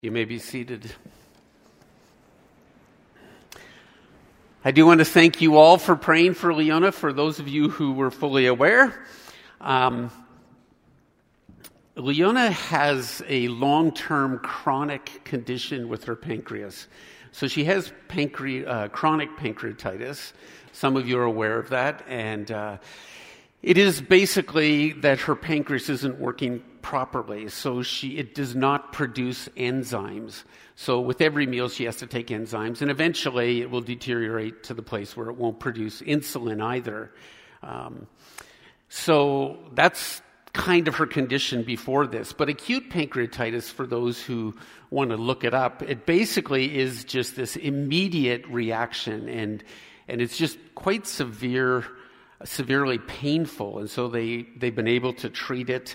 You may be seated. I do want to thank you all for praying for Leona, for those of you who were fully aware. Leona has a long-term chronic condition with her pancreas. So she has chronic pancreatitis. Some of you are aware of that. And it is basically that her pancreas isn't working properly. So it does not produce enzymes. So with every meal, she has to take enzymes. And eventually, it will deteriorate to the place where it won't produce insulin either. So that's kind of her condition before this. But acute pancreatitis, for those who want to look it up, it basically is just this immediate reaction. And it's just quite severely painful. And so they've been able to treat it.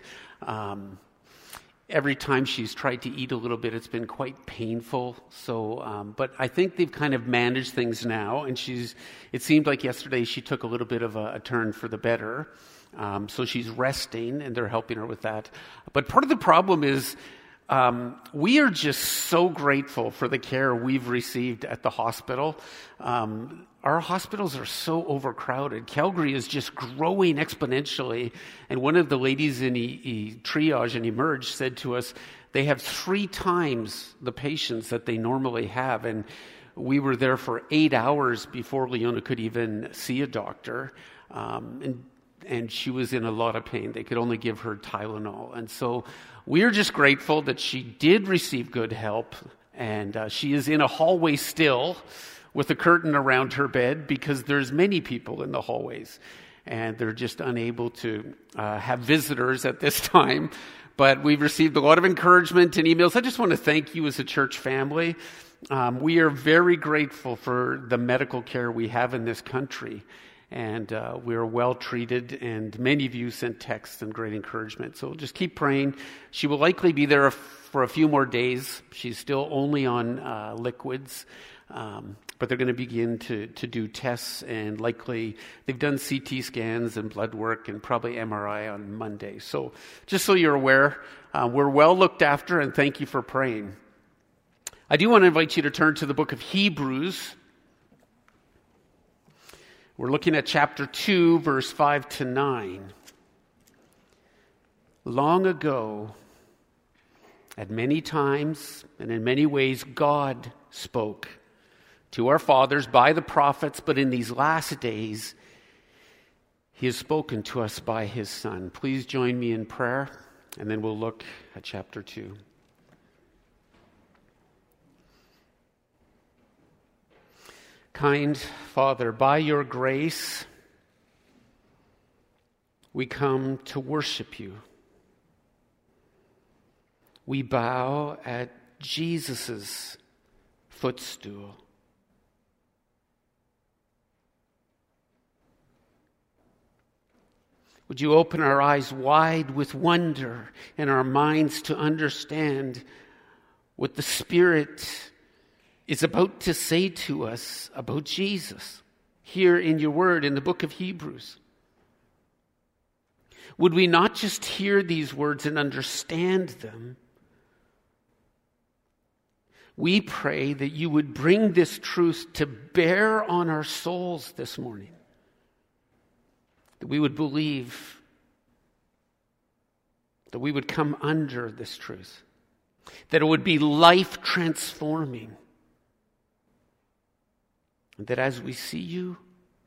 Every time she's tried to eat a little bit, it's been quite painful. So, but I think they've kind of managed things now. And it seemed like yesterday she took a little bit of a turn for the better. So she's resting, and they're helping her with that. But part of the problem is we are just so grateful for the care we've received at the hospital. Our hospitals are so overcrowded. Calgary is just growing exponentially. And one of the ladies in triage and emerge said to us, they have 3 times the patients that they normally have. And we were there for 8 hours before Leona could even see a doctor. And she was in a lot of pain. They could only give her Tylenol. And so we're just grateful that she did receive good help. And she is in a hallway still with a curtain around her bed because there's many people in the hallways. And they're just unable to have visitors at this time. But we've received a lot of encouragement and emails. I just want to thank you as a church family. We are very grateful for the medical care we have in this country. And we're well treated, and many of you sent texts and great encouragement. So just keep praying. She will likely be there for a few more days. She's still only on liquids, but they're going to begin to do tests, and likely they've done CT scans and blood work and probably MRI on Monday. So just so you're aware, we're well looked after, and thank you for praying. I do want to invite you to turn to the book of Hebrews. We're looking at chapter 2, verse 5 to 9. Long ago, at many times and in many ways, God spoke to our fathers by the prophets, but in these last days, He has spoken to us by His Son. Please join me in prayer, and then we'll look at chapter 2. Kind Father, by your grace, we come to worship you. We bow at Jesus' footstool. Would you open our eyes wide with wonder and our minds to understand what the Spirit is about to say to us about Jesus here in your word in the book of Hebrews. Would we not just hear these words and understand them? We pray that you would bring this truth to bear on our souls this morning. That we would believe, that we would come under this truth. That it would be life transforming. And that as we see you,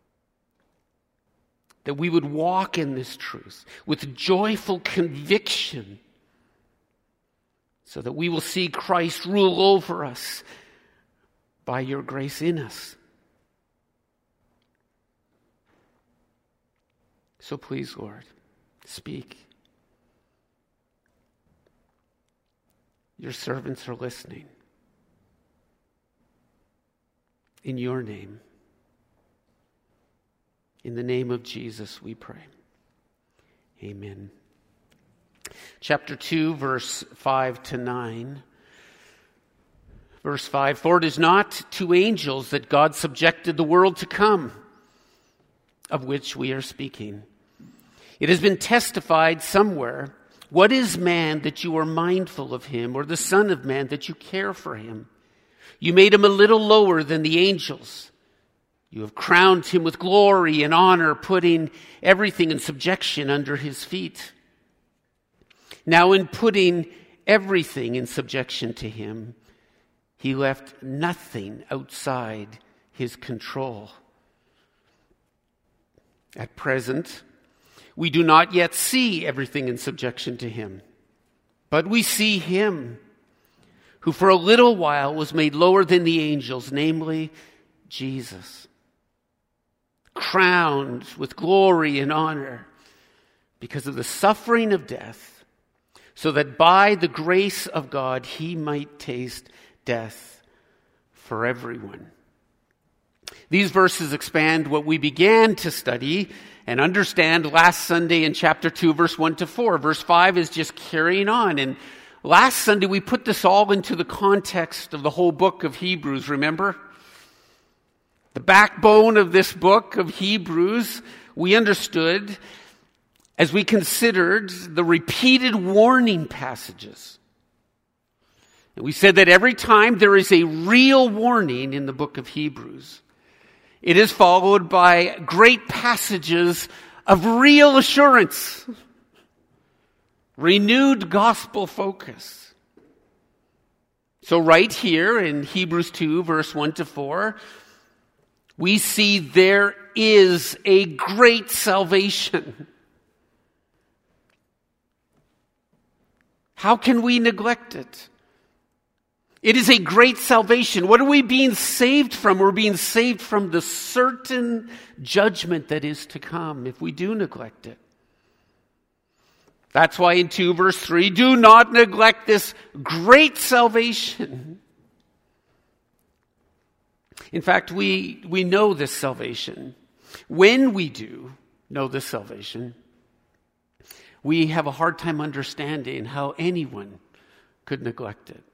that we would walk in this truth with joyful conviction so that we will see Christ rule over us by your grace in us. So please, Lord, speak. Your servants are listening. In your name, in the name of Jesus, we pray. Amen. Chapter 2, verse 5 to 9. Verse 5, for it is not to angels that God subjected the world to come, of which we are speaking. It has been testified somewhere, What is man that you are mindful of him, or the son of man that you care for him? You made him a little lower than the angels. You have crowned him with glory and honor, putting everything in subjection under his feet. Now in putting everything in subjection to him, he left nothing outside his control. At present, we do not yet see everything in subjection to him, but we see him who for a little while was made lower than the angels, namely Jesus, crowned with glory and honor because of the suffering of death, so that by the grace of God he might taste death for everyone. These verses expand what we began to study and understand last Sunday in chapter 2, verse 1 to 4. Verse 5 is just carrying on. And last Sunday we put this all into the context of the whole book of Hebrews, remember? The backbone of this book of Hebrews we understood as we considered the repeated warning passages. And we said that every time there is a real warning in the book of Hebrews, it is followed by great passages of real assurance, renewed gospel focus. So right here in Hebrews 2, verse 1 to 4, we see there is a great salvation. How can we neglect it? It is a great salvation. What are we being saved from? We're being saved from the certain judgment that is to come if we do neglect it. That's why in 2 verse 3, do not neglect this great salvation. In fact, we know this salvation. When we do know this salvation, we have a hard time understanding how anyone could neglect it.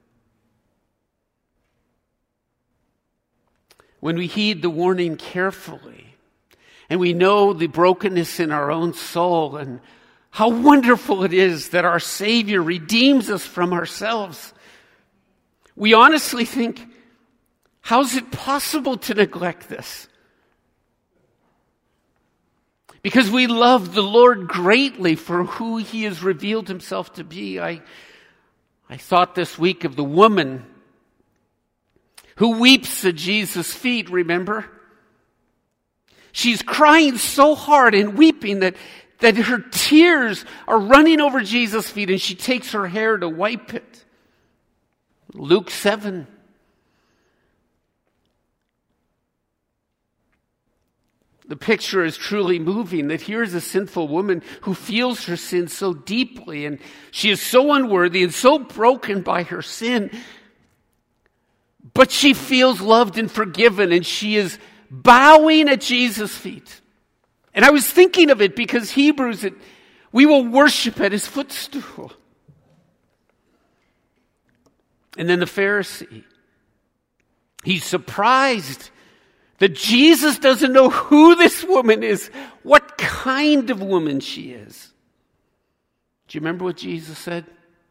When we heed the warning carefully, and we know the brokenness in our own soul, and how wonderful it is that our Savior redeems us from ourselves, we honestly think, how is it possible to neglect this? Because we love the Lord greatly for who he has revealed himself to be. I thought this week of the woman who weeps at Jesus' feet, remember? She's crying so hard and weeping that her tears are running over Jesus' feet, and she takes her hair to wipe it. Luke 7. The picture is truly moving, that here's a sinful woman who feels her sin so deeply, and she is so unworthy and so broken by her sin, but she feels loved and forgiven, and she is bowing at Jesus' feet. And I was thinking of it because Hebrews, we will worship at his footstool. And then the Pharisee, he's surprised that Jesus doesn't know who this woman is, what kind of woman she is. Do you remember what Jesus said?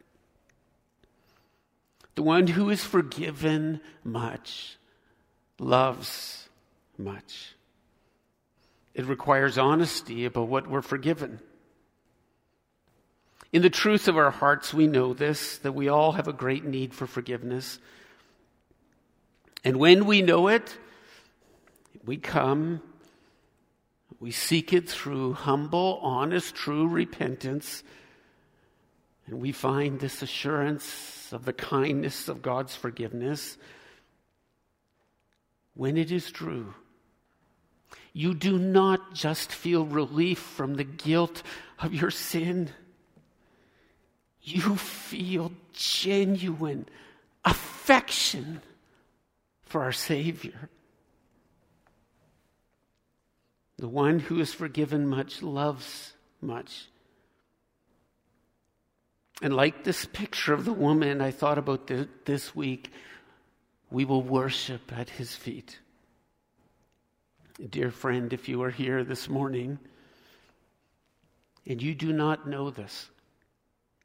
The one who is forgiven much loves much. It requires honesty about what we're forgiven. In the truth of our hearts, we know this, that we all have a great need for forgiveness. And when we know it, we come, we seek it through humble, honest, true repentance, and we find this assurance of the kindness of God's forgiveness. When it is true, you do not just feel relief from the guilt of your sin. You feel genuine affection for our Savior. The one who is forgiven much loves much. And like this picture of the woman I thought about this week, we will worship at his feet. Dear friend, if you are here this morning and you do not know this,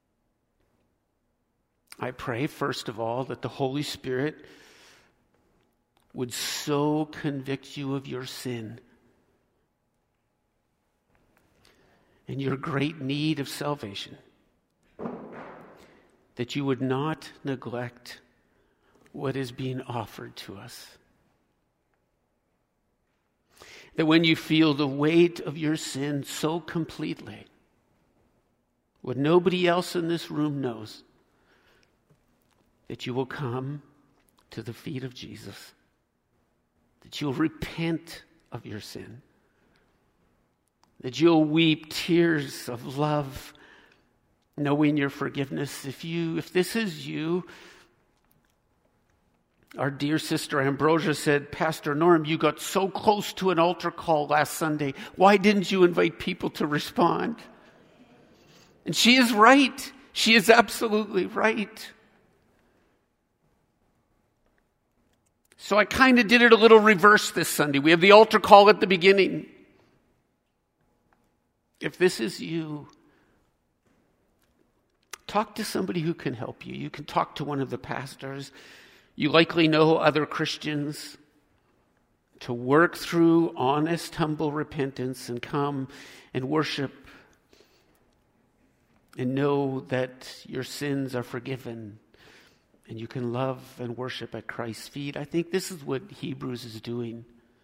I pray, first of all, that the Holy Spirit would so convict you of your sin and your great need of salvation that you would not neglect what is being offered to us. That when you feel the weight of your sin so completely, what nobody else in this room knows, that you will come to the feet of Jesus, that you'll repent of your sin, that you'll weep tears of love, knowing your forgiveness. If this is you, our dear sister Ambrosia said, Pastor Norm, you got so close to an altar call last Sunday. Why didn't you invite people to respond? And she is right. She is absolutely right. So I kind of did it a little reverse this Sunday. We have the altar call at the beginning. If this is you, talk to somebody who can help you. You can talk to one of the pastors. You likely know other Christians, to work through honest, humble repentance and come and worship and know that your sins are forgiven and you can love and worship at Christ's feet. I think this is what Hebrews is doing.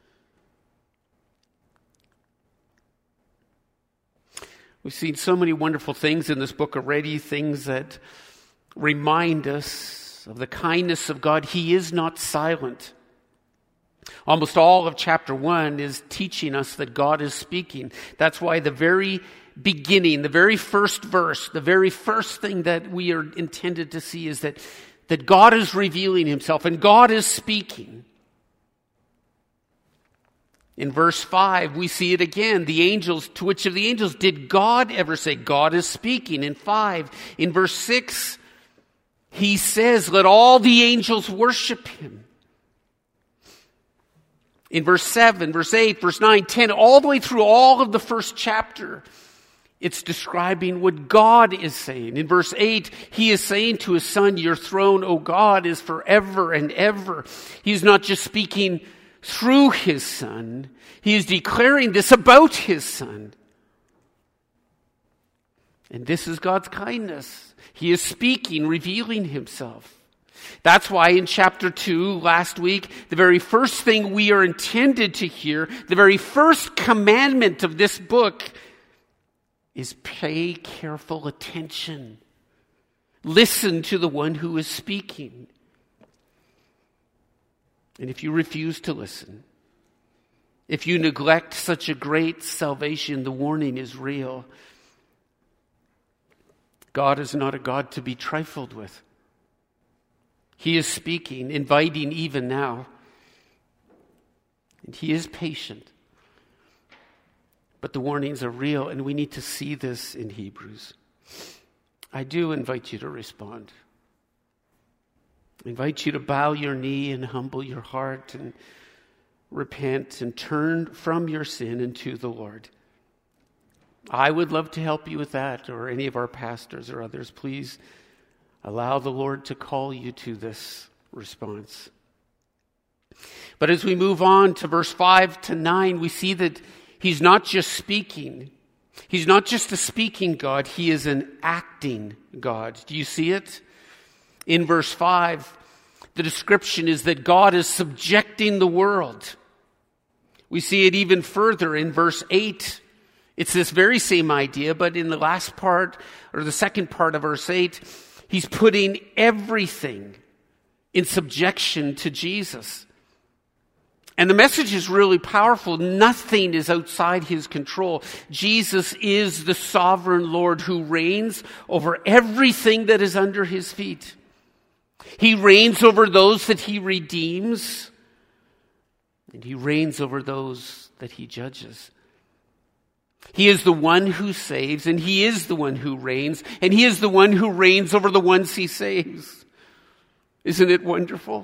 We've seen so many wonderful things in this book already, things that remind us of the kindness of God. He is not silent. Almost all of chapter 1 is teaching us that God is speaking. That's why the very beginning, the very first verse, the very first thing that we are intended to see is that God is revealing himself and God is speaking. In verse 5, we see it again. The angels, to which of the angels did God ever say? God is speaking. In 5, in verse 6, he says, let all the angels worship him. In verse 7, verse 8, verse 9, 10, all the way through all of the first chapter, it's describing what God is saying. In verse 8, he is saying to his son, your throne, O God, is forever and ever. He's not just speaking through his son. He is declaring this about his son. And this is God's kindness. He is speaking, revealing himself. That's why in chapter 2, last week, the very first thing we are intended to hear, the very first commandment of this book is pay careful attention. Listen to the one who is speaking. And if you refuse to listen, if you neglect such a great salvation, the warning is real. God is not a God to be trifled with. He is speaking, inviting even now. And he is patient. But the warnings are real, and we need to see this in Hebrews. I do invite you to respond. I invite you to bow your knee and humble your heart and repent and turn from your sin into the Lord. I would love to help you with that, or any of our pastors or others. Please allow the Lord to call you to this response. But as we move on to verse 5 to 9, we see that he's not just speaking. He's not just a speaking God. He is an acting God. Do you see it? In verse 5, the description is that God is subjecting the world. We see it even further in verse 8. It's this very same idea, but in the last part, or the second part of verse 8, he's putting everything in subjection to Jesus. And the message is really powerful. Nothing is outside his control. Jesus is the sovereign Lord who reigns over everything that is under his feet. He reigns over those that he redeems, and he reigns over those that he judges. He is the one who saves, and he is the one who reigns, and he is the one who reigns over the ones he saves. Isn't it wonderful?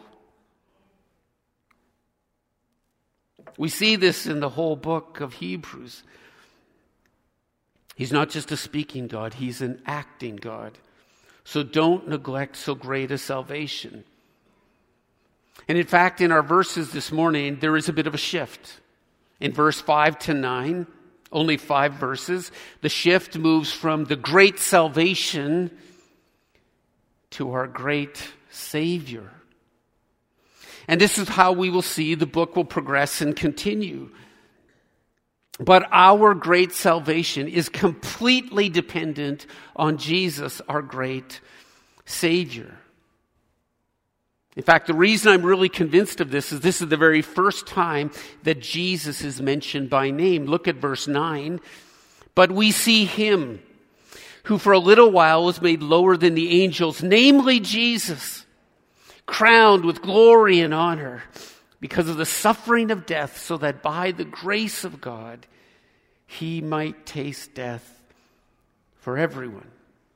We see this in the whole book of Hebrews. He's not just a speaking God, he's an acting God So don't neglect so great a salvation. And in fact, in our verses this morning, there is a bit of a shift. In verse 5 to 9, only 5 verses, the shift moves from the great salvation to our great Savior. And this is how we will see the book will progress and continue. But our great salvation is completely dependent on Jesus, our great Savior. In fact, the reason I'm really convinced of this is the very first time that Jesus is mentioned by name. Look at verse 9. But we see him who for a little while was made lower than the angels, namely Jesus, crowned with glory and honor because of the suffering of death, so that by the grace of God he might taste death for everyone.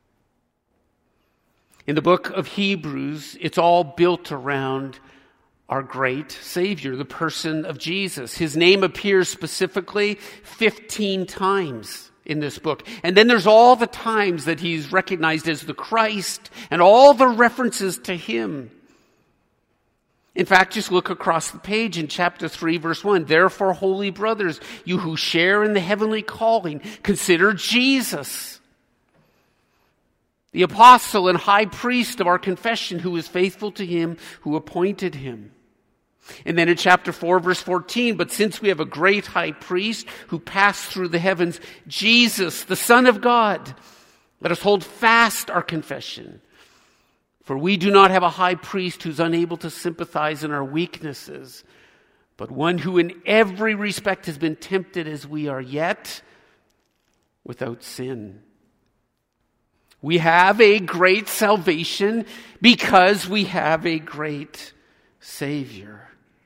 In the book of Hebrews, it's all built around our great Savior, the person of Jesus. His name appears specifically 15 times in this book. And then there's all the times that he's recognized as the Christ and all the references to him. In fact, just look across the page in chapter 3, verse 1. Therefore, holy brothers, you who share in the heavenly calling, consider Jesus, the apostle and high priest of our confession, who is faithful to him who appointed him. And then in chapter 4, verse 14, but since we have a great high priest who passed through the heavens, Jesus, the Son of God, let us hold fast our confession. For we do not have a high priest who's unable to sympathize in our weaknesses, but one who in every respect has been tempted as we are, yet without sin. We have a great salvation because we have a great Savior.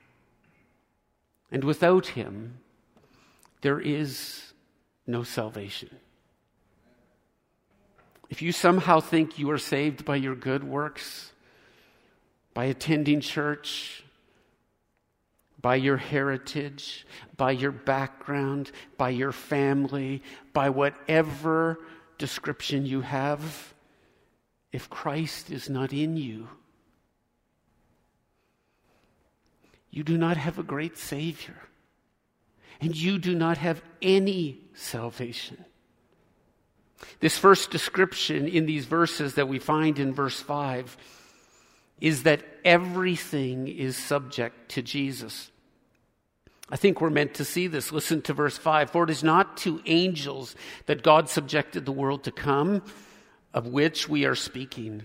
And without him, there is no salvation. If you somehow think you are saved by your good works, by attending church, by your heritage, by your background, by your family, by whatever description you have, if Christ is not in you, you do not have a great Savior, and you do not have any salvation. This first description in these verses that we find in verse 5 is that everything is subject to Jesus. I think we're meant to see this. Listen to verse 5. For it is not to angels that God subjected the world to come, of which we are speaking.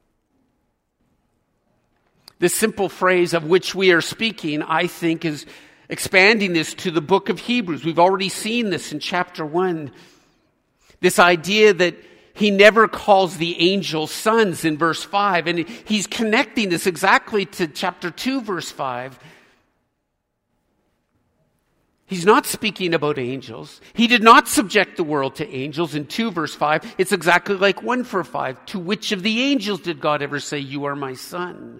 This simple phrase, of which we are speaking, I think is expanding this to the book of Hebrews. We've already seen this in chapter 1. This idea that he never calls the angels sons in verse 5. And he's connecting this exactly to chapter 2, verse 5. He's not speaking about angels. He did not subject the world to angels in 2, verse 5. It's exactly like 1 for 5. To which of the angels did God ever say, you are my son?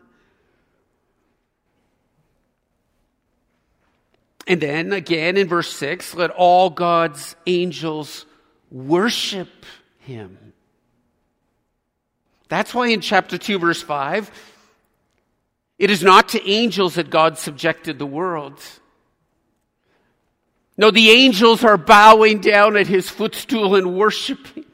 And then again in verse 6, let all God's angels worship him. That's why in chapter 2, verse 5, it is not to angels that God subjected the world. No, the angels are bowing down at his footstool and worshiping.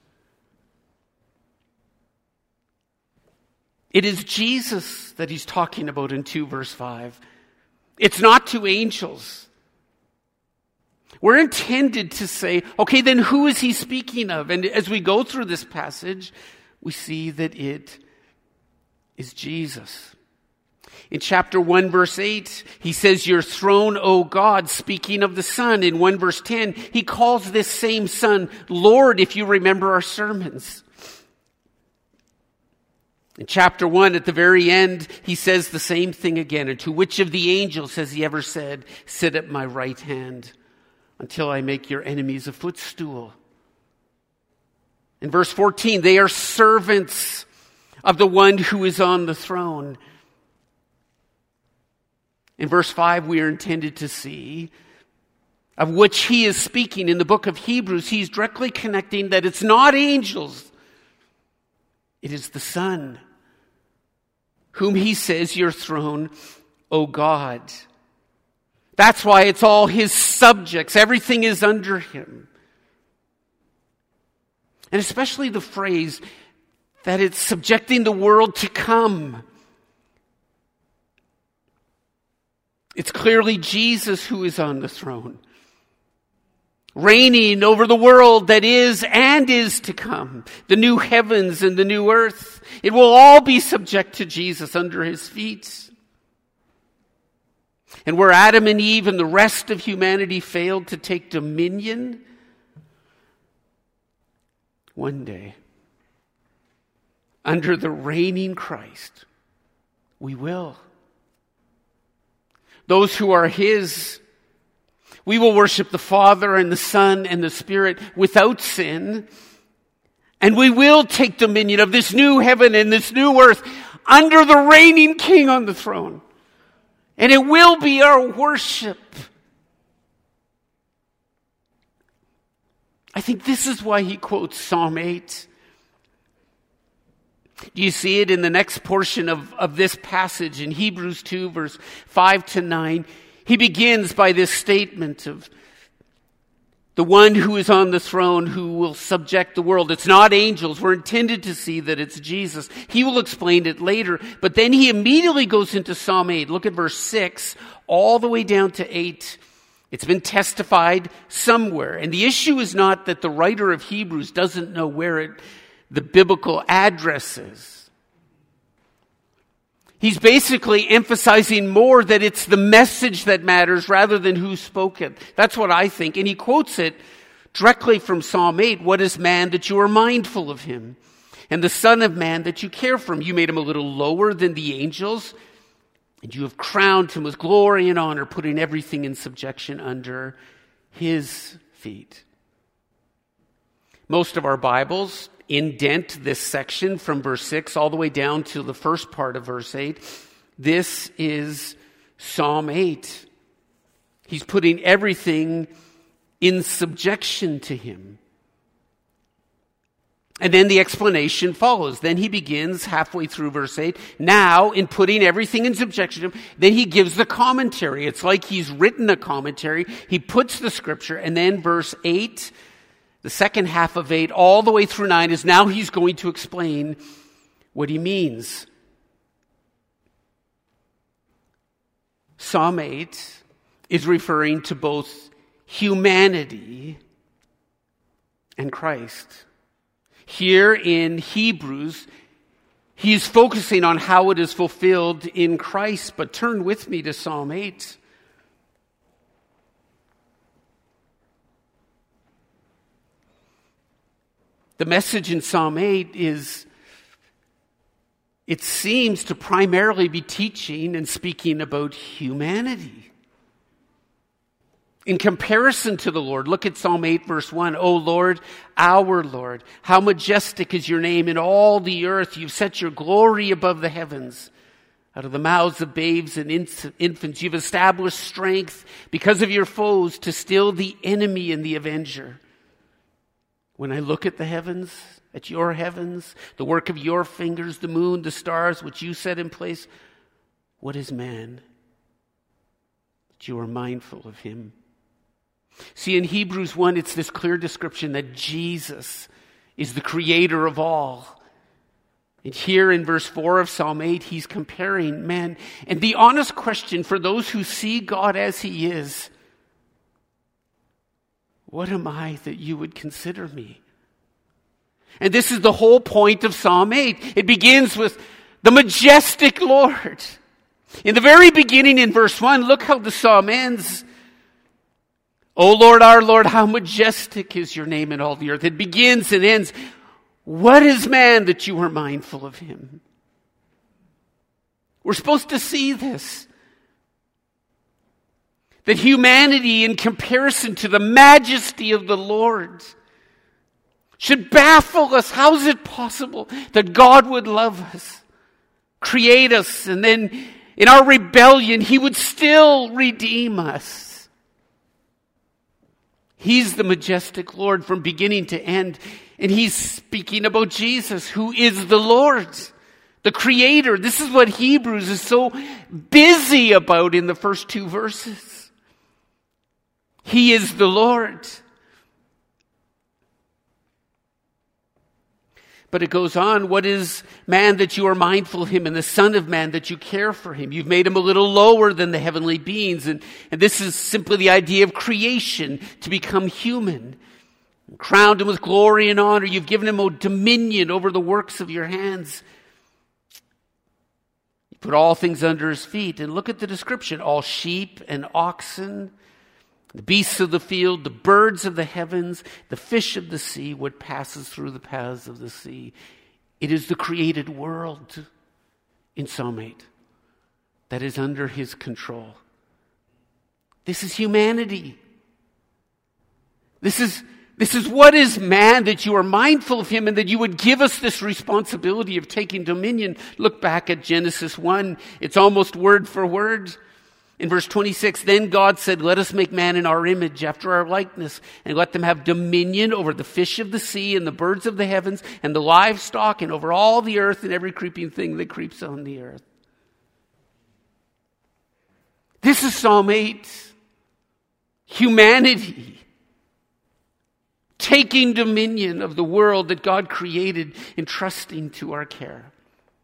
It is Jesus that he's talking about in 2, verse 5. It's not to angels. We're intended to say, okay, then who is he speaking of? And as we go through this passage, we see that it is Jesus. In chapter 1, verse 8, he says, your throne, O God, speaking of the Son. In 1 verse 10, he calls this same Son Lord, if you remember our sermons. In chapter 1, at the very end, he says the same thing again. And to which of the angels has he ever said, sit at my right hand until I make your enemies a footstool? In verse 14, they are servants of the one who is on the throne. In verse 5, we are intended to see of which he is speaking in the book of Hebrews. He's directly connecting that it's not angels It is the Son, whom he says, your throne, O God. That's why it's all his subjects. Everything is under him. And especially the phrase that it's subjecting the world to come. It's clearly Jesus who is on the throne, reigning over the world that is and is to come, the new heavens and the new earth. It will all be subject to Jesus under his feet. And where Adam and Eve and the rest of humanity failed to take dominion, one day, under the reigning Christ, we will. Those who are his, we will worship the Father and the Son and the Spirit without sin. And we will take dominion of this new heaven and this new earth under the reigning King on the throne. And it will be our worship. I think this is why he quotes Psalm 8. Do you see it in the next portion of this passage in Hebrews 2, verse 5 to 9? He begins by this statement of the one who is on the throne who will subject the world. It's not angels. We're intended to see that it's Jesus. He will explain it later. But then he immediately goes into Psalm 8. Look at verse 6 all the way down to 8. It's been testified somewhere. And the issue is not that the writer of Hebrews doesn't know where the biblical address is. He's basically emphasizing more that it's the message that matters rather than who spoke it. That's what I think. And he quotes it directly from Psalm 8. What is man that you are mindful of him? And the Son of Man that you care for him? You made him a little lower than the angels, and you have crowned him with glory and honor, putting everything in subjection under his feet. Most of our Bibles indent this section from verse 6 all the way down to the first part of verse 8. This is Psalm 8. He's putting everything in subjection to him. And then the explanation follows. Then he begins halfway through verse 8. Now, in putting everything in subjection to him, then he gives the commentary. It's like he's written a commentary. He puts the scripture, and then verse 8, the second half of 8, all the way through 9, is now he's going to explain what he means. Psalm 8 is referring to both humanity and Christ. Here in Hebrews, he's focusing on how it is fulfilled in Christ. But turn with me to Psalm 8. The message in Psalm 8 is, it seems to primarily be teaching and speaking about humanity. In comparison to the Lord, look at Psalm 8 verse 1. O Lord, our Lord, how majestic is your name in all the earth. You've set your glory above the heavens. Out of the mouths of babes and infants, you've established strength because of your foes to still the enemy and the avenger. When I look at the heavens, at your heavens, the work of your fingers, the moon, the stars, which you set in place, what is man that you are mindful of him? See, in Hebrews 1, it's this clear description that Jesus is the creator of all. And here in verse 4 of Psalm 8, he's comparing man. And the honest question for those who see God as he is, what am I that you would consider me? And this is the whole point of Psalm 8. It begins with the majestic Lord. In the very beginning in verse 1, look how the psalm ends. O Lord, our Lord, how majestic is your name in all the earth. It begins and ends. What is man that you are mindful of him? We're supposed to see this. That humanity, in comparison to the majesty of the Lord, should baffle us. How is it possible that God would love us, create us, and then in our rebellion, he would still redeem us? He's the majestic Lord from beginning to end. And he's speaking about Jesus, who is the Lord, the Creator. This is what Hebrews is so busy about in the first 2 verses. He is the Lord. But it goes on, what is man that you are mindful of him, and the Son of Man that you care for him? You've made him a little lower than the heavenly beings. And this is simply the idea of creation, to become human. Crowned him with glory and honor. You've given him a dominion over the works of your hands. You put all things under his feet. And look at the description. All sheep and oxen, the beasts of the field, the birds of the heavens, the fish of the sea, what passes through the paths of the sea. It is the created world in Psalm 8 that is under his control. This is humanity. This is what is man, that you are mindful of him and that you would give us this responsibility of taking dominion. Look back at Genesis 1. It's almost word for word. In verse 26, then God said, let us make man in our image, after our likeness, and let them have dominion over the fish of the sea and the birds of the heavens and the livestock and over all the earth and every creeping thing that creeps on the earth. This is Psalm 8. Humanity taking dominion of the world that God created, entrusting to our care.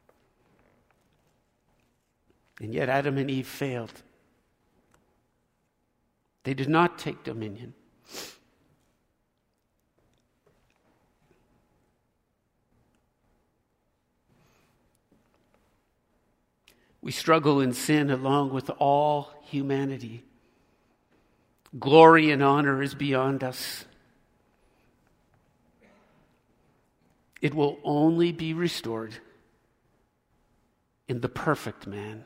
And yet Adam and Eve failed. They did not take dominion. We struggle in sin along with all humanity. Glory and honor is beyond us. It will only be restored in the perfect man,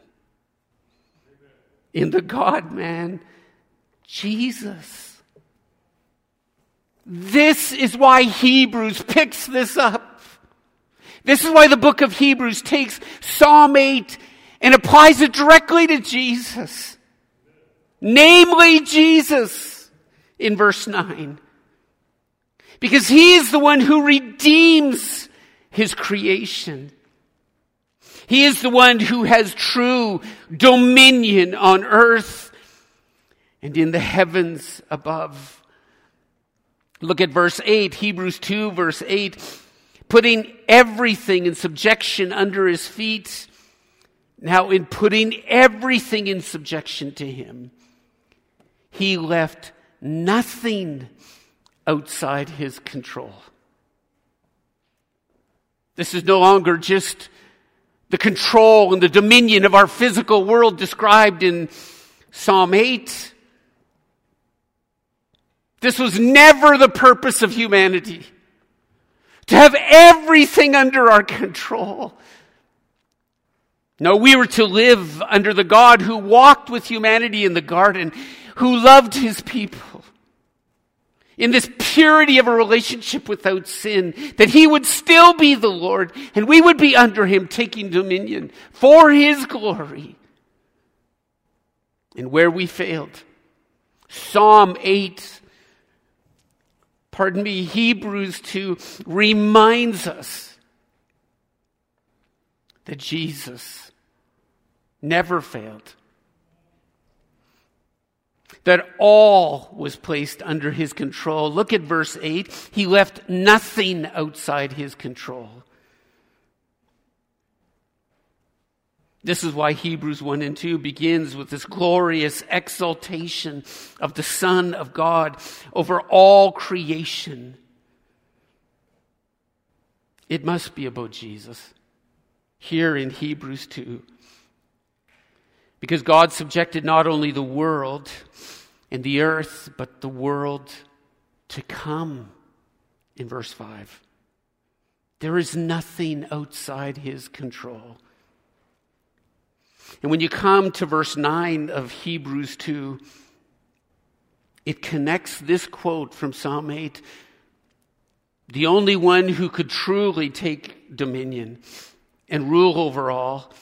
in the God-man, Jesus. This is why Hebrews picks this up. This is why the book of Hebrews takes Psalm 8 and applies it directly to Jesus. Namely, Jesus in verse 9. Because he is the one who redeems his creation. He is the one who has true dominion on earth and in the heavens above. Look at verse 8, Hebrews 2, verse 8. Putting everything in subjection under his feet. Now, in putting everything in subjection to him, he left nothing outside his control. This is no longer just the control and the dominion of our physical world described in Psalm 8. This was never the purpose of humanity, to have everything under our control. No, we were to live under the God who walked with humanity in the garden, who loved his people in this purity of a relationship without sin, that he would still be the Lord and we would be under him, taking dominion for his glory. And where we failed, Hebrews 2 reminds us that Jesus never failed. That all was placed under his control. Look at verse 8. He left nothing outside his control. This is why Hebrews 1 and 2 begins with this glorious exaltation of the Son of God over all creation. It must be about Jesus here in Hebrews 2. Because God subjected not only the world and the earth, but the world to come in verse 5. There is nothing outside his control. And when you come to verse 9 of Hebrews 2, it connects this quote from Psalm 8. The only one who could truly take dominion and rule over all,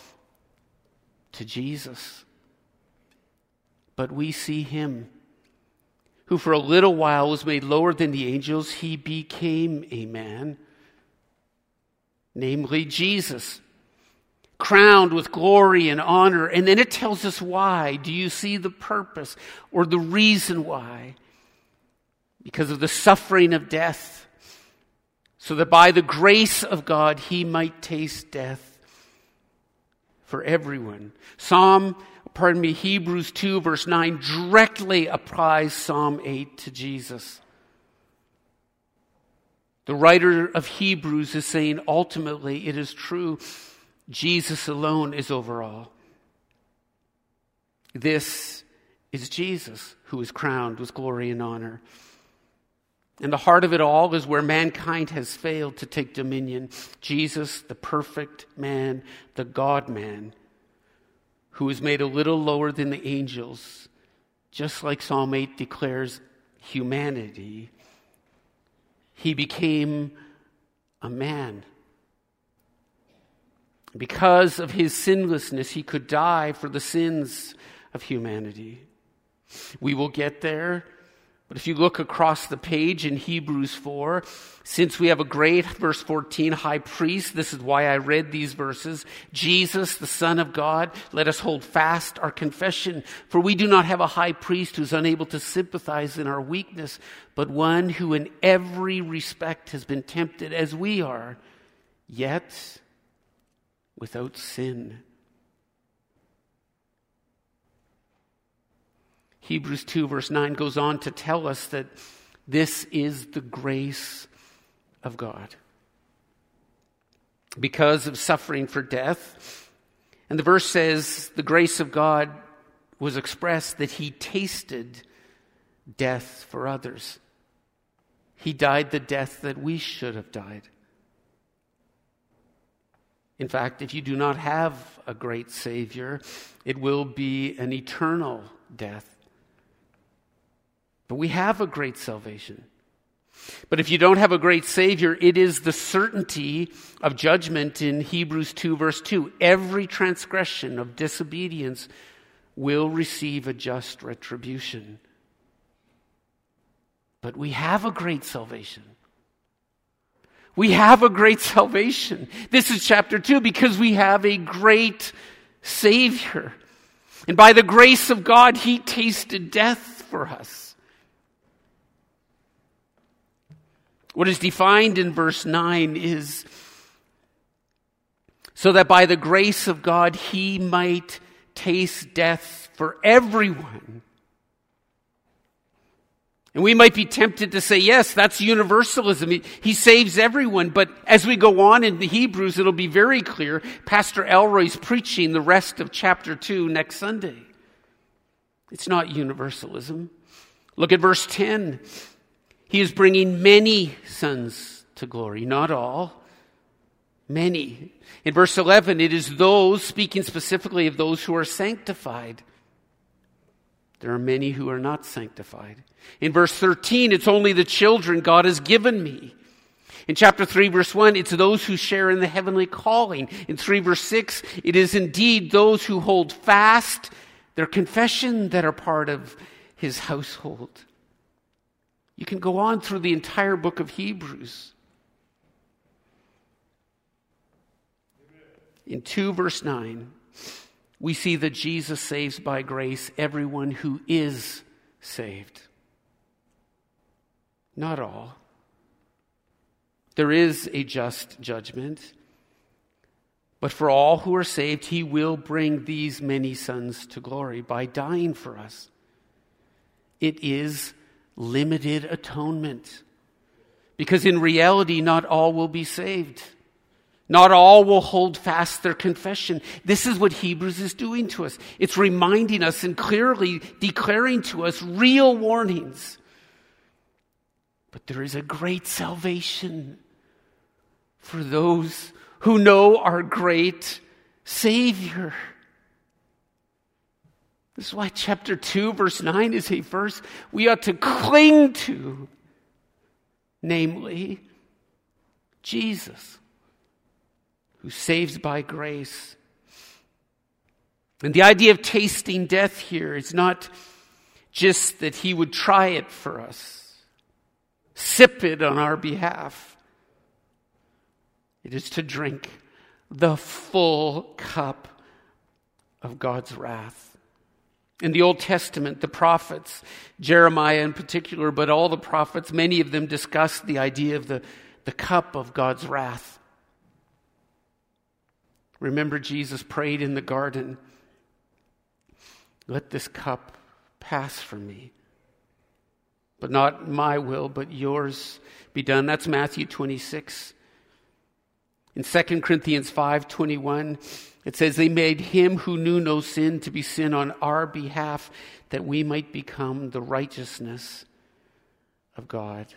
to Jesus. But we see him who for a little while was made lower than the angels, he became a man, namely Jesus, crowned with glory and honor. And then it tells us why. Do you see the purpose or the reason why? Because of the suffering of death, so that by the grace of God he might taste death for everyone. Hebrews 2 verse 9 directly applies Psalm 8 to Jesus. The writer of Hebrews is saying ultimately it is true. Jesus alone is over all. This is Jesus who is crowned with glory and honor. And the heart of it all is where mankind has failed to take dominion. Jesus, the perfect man, the God-man, who was made a little lower than the angels, just like Psalm 8 declares humanity, he became a man. Because of his sinlessness, he could die for the sins of humanity. We will get there. But if you look across the page in Hebrews 4, since we have a great, verse 14, high priest, this is why I read these verses, Jesus, the Son of God, let us hold fast our confession. For we do not have a high priest who is unable to sympathize in our weakness, but one who in every respect has been tempted as we are, yet without sin. Hebrews 2 verse 9 goes on to tell us that this is the grace of God. Because of suffering for death. And the verse says the grace of God was expressed that he tasted death for others. He died the death that we should have died. In fact, if you do not have a great Savior, it will be an eternal death. But we have a great salvation. But if you don't have a great Savior, it is the certainty of judgment in Hebrews 2 verse 2. Every transgression of disobedience will receive a just retribution. But we have a great salvation. We have a great salvation. This is chapter 2 because we have a great Savior. And by the grace of God, he tasted death for us. What is defined in verse 9 is so that by the grace of God he might taste death for everyone. And we might be tempted to say, yes, that's universalism. He saves everyone. But as we go on in the Hebrews, it'll be very clear. Pastor Elroy's preaching the rest of chapter 2 next Sunday. It's not universalism. Look at verse 10. He is bringing many sons to glory, not all, many. In verse 11, it is those, speaking specifically of those who are sanctified. There are many who are not sanctified. In verse 13, it's only the children God has given me. In chapter 3, verse 1, it's those who share in the heavenly calling. In 3, verse 6, it is indeed those who hold fast their confession that are part of his household. You can go on through the entire book of Hebrews. In 2 verse 9, we see that Jesus saves by grace everyone who is saved. Not all. There is a just judgment. But for all who are saved, he will bring these many sons to glory by dying for us. It is limited atonement. Because in reality, not all will be saved. Not all will hold fast their confession. This is what Hebrews is doing to us. It's reminding us and clearly declaring to us real warnings. But there is a great salvation for those who know our great Savior. This is why chapter 2, verse 9 is a verse we ought to cling to. Namely, Jesus, who saves by grace. And the idea of tasting death here is not just that he would try it for us, sip it on our behalf. It is to drink the full cup of God's wrath. In the Old Testament, the prophets, Jeremiah in particular, but all the prophets, many of them discuss the idea of the cup of God's wrath. Remember, Jesus prayed in the garden, "Let this cup pass from me, but not my will, but yours be done." That's Matthew 26. In 2 Corinthians 5:21, it says, "They made him who knew no sin to be sin on our behalf, that we might become the righteousness of God."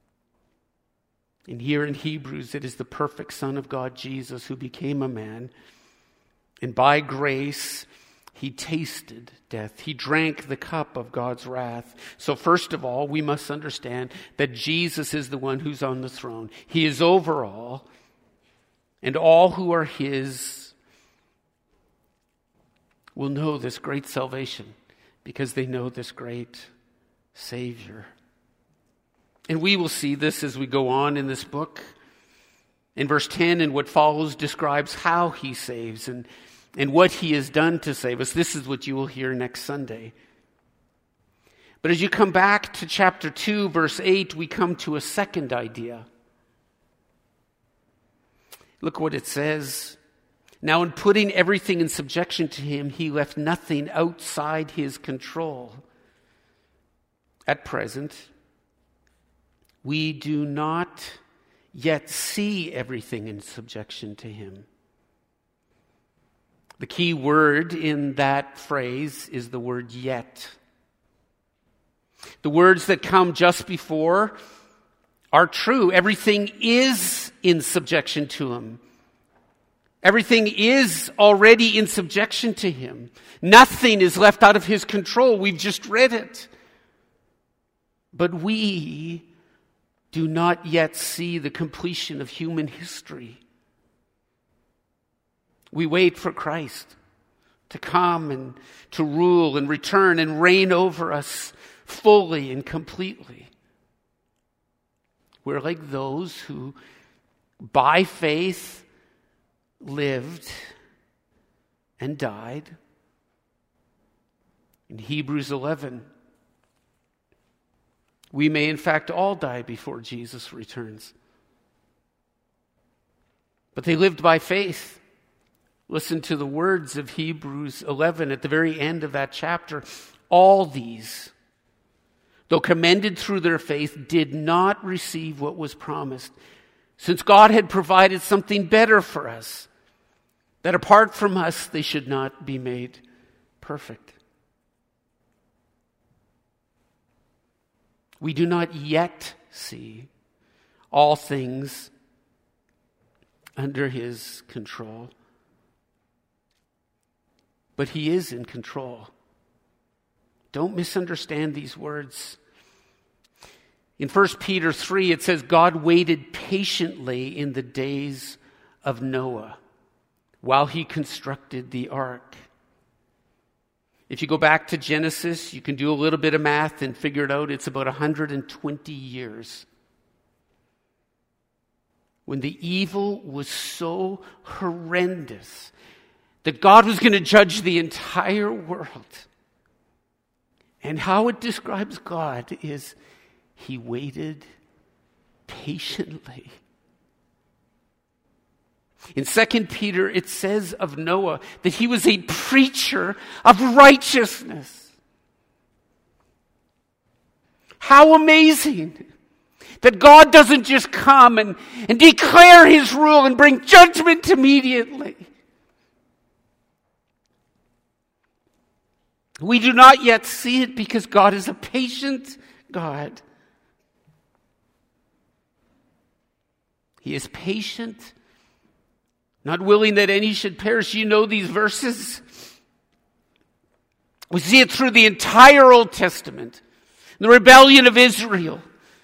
And here in Hebrews, it is the perfect Son of God, Jesus, who became a man. And by grace, he tasted death. He drank the cup of God's wrath. So first of all, we must understand that Jesus is the one who's on the throne. He is over all, and all who are his will know this great salvation because they know this great Savior. And we will see this as we go on in this book. In verse 10 and what follows describes how he saves and what he has done to save us. This is what you will hear next Sunday. But as you come back to chapter 2, verse 8, we come to a second idea. Look what it says. "Now in putting everything in subjection to him, he left nothing outside his control. At present, we do not yet see everything in subjection to him." The key word in that phrase is the word "yet." The words that come just before are true. Everything is in subjection to him. Everything is already in subjection to him. Nothing is left out of his control. We've just read it. But we do not yet see the completion of human history. We wait for Christ to come and to rule and return and reign over us fully and completely. We're like those who, by faith, lived and died. In Hebrews 11, we may in fact all die before Jesus returns. But they lived by faith. Listen to the words of Hebrews 11 at the very end of that chapter. "All these, though commended through their faith, did not receive what was promised, since God had provided something better for us, that apart from us they should not be made perfect." We do not yet see all things under his control, but he is in control. Don't misunderstand these words. In 1 Peter 3, it says, God waited patiently in the days of Noah while he constructed the ark. If you go back to Genesis, you can do a little bit of math and figure it out. It's about 120 years. When the evil was so horrendous that God was going to judge the entire world. And how it describes God is he waited patiently. In 2 Peter, it says of Noah that he was a preacher of righteousness. How amazing that God doesn't just come and declare his rule and bring judgment immediately. We do not yet see it because God is a patient God. He is patient, not willing that any should perish. You know these verses. We see it through the entire Old Testament. The rebellion of Israel.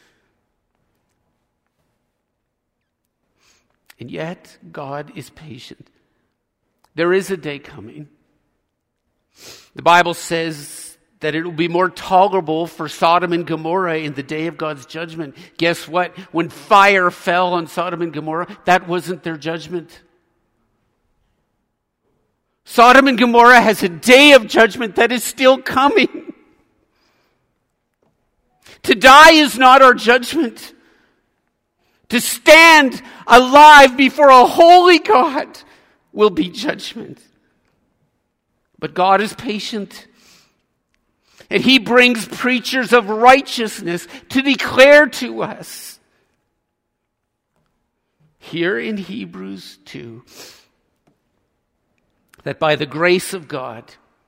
And yet, God is patient. There is a day coming. The Bible says that it will be more tolerable for Sodom and Gomorrah in the day of God's judgment. Guess what? When fire fell on Sodom and Gomorrah, that wasn't their judgment. Sodom and Gomorrah has a day of judgment that is still coming. To die is not our judgment. To stand alive before a holy God will be judgment. But God is patient. And He brings preachers of righteousness to declare to us here in Hebrews 2 that by the grace of God,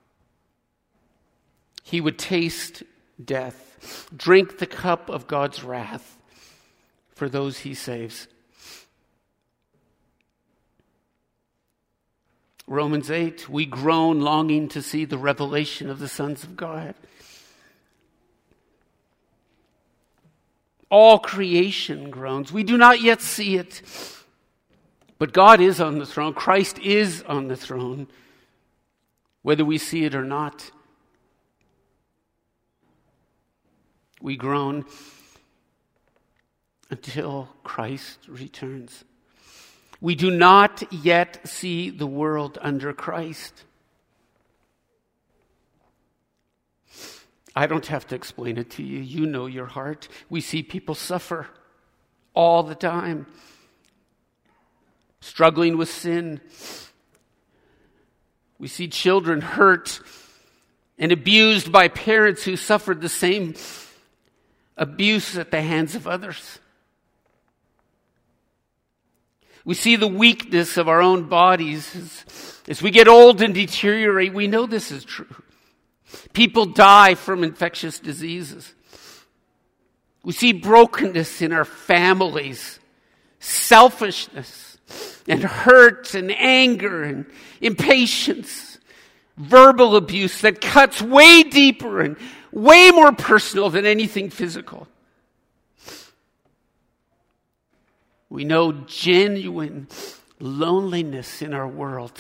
He would taste death, drink the cup of God's wrath for those He saves. Romans 8, we groan longing to see the revelation of the sons of God. All creation groans. We do not yet see it. But God is on the throne. Christ is on the throne, whether we see it or not. We groan until Christ returns. We do not yet see the world under Christ. I don't have to explain it to you. You know your heart. We see people suffer all the time, struggling with sin. We see children hurt and abused by parents who suffered the same abuse at the hands of others. We see the weakness of our own bodies as we get old and deteriorate. We know this is true. People die from infectious diseases. We see brokenness in our families, selfishness and hurt and anger and impatience, verbal abuse that cuts way deeper and way more personal than anything physical. We know genuine loneliness in our world.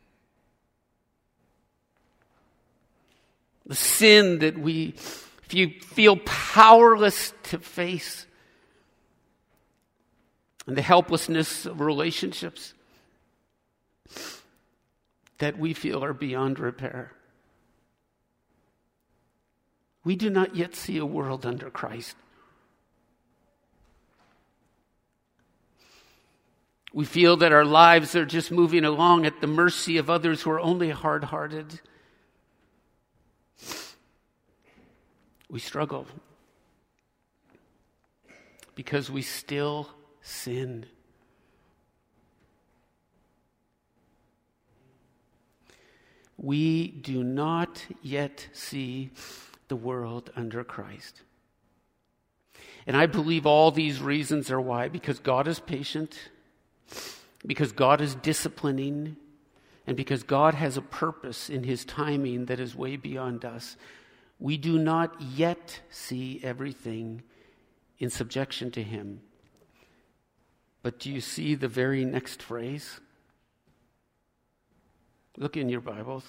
The sin that we feel powerless to face. And the helplessness of relationships that we feel are beyond repair. We do not yet see a world under Christ. We feel that our lives are just moving along at the mercy of others who are only hard-hearted. We struggle because we still sin. We do not yet see the world under Christ. And I believe all these reasons are why. Because God is patient, because God is disciplining, and because God has a purpose in His timing that is way beyond us. We do not yet see everything in subjection to Him. But do you see the very next phrase? Look in your Bibles.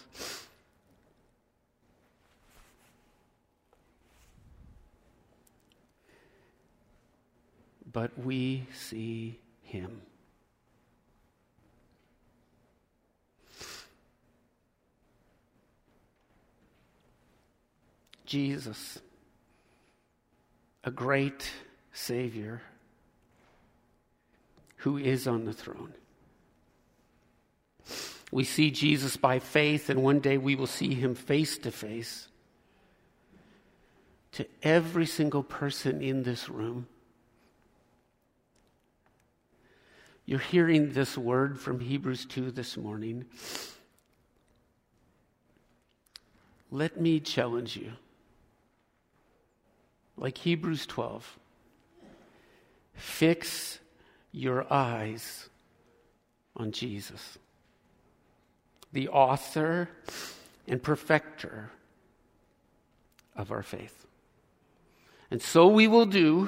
But we see Him. Jesus, a great Savior who is on the throne. We see Jesus by faith, and one day we will see Him face to face. To every single person in this room, you're hearing this word from Hebrews 2 this morning. Let me challenge you. Like Hebrews 12, fix your eyes on Jesus, the author and perfecter of our faith. And so we will do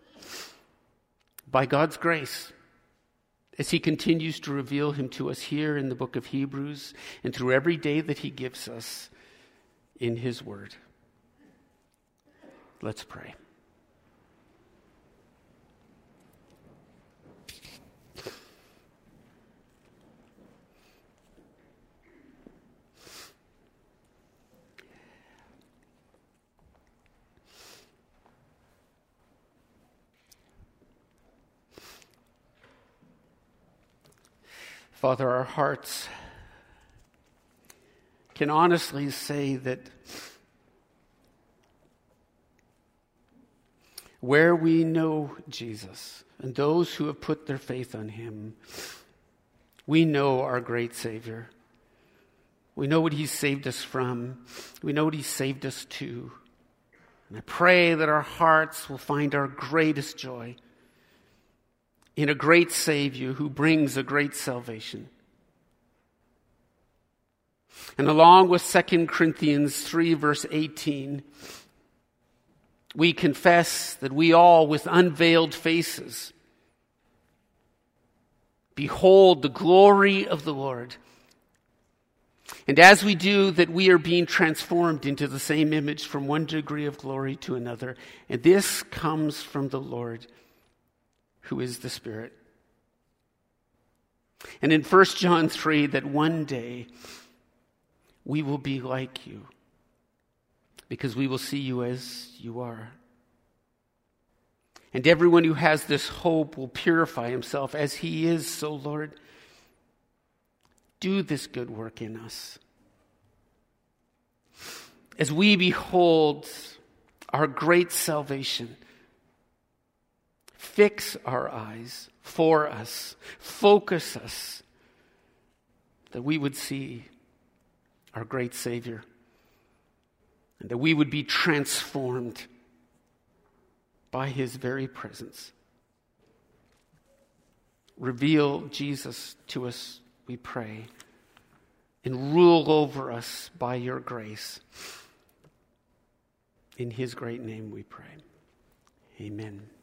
by God's grace as He continues to reveal Him to us here in the book of Hebrews and through every day that He gives us in His Word. Let's pray. Father, our hearts can honestly say that where we know Jesus and those who have put their faith on him, we know our great Savior. We know what he saved us from. We know what he saved us to. And I pray that our hearts will find our greatest joy in a great Savior who brings a great salvation. And along with 2 Corinthians 3 verse 18, we confess that we all with unveiled faces behold the glory of the Lord. And as we do, that we are being transformed into the same image from one degree of glory to another. And this comes from the Lord, who is the Spirit. And in 1 John 3, that one day we will be like you, because we will see you as you are. And everyone who has this hope will purify himself as he is. So, Lord, do this good work in us. As we behold our great salvation, fix our eyes for us, focus us, that we would see our great Savior, and that we would be transformed by his very presence. Reveal Jesus to us, we pray, and rule over us by your grace. In his great name we pray. Amen.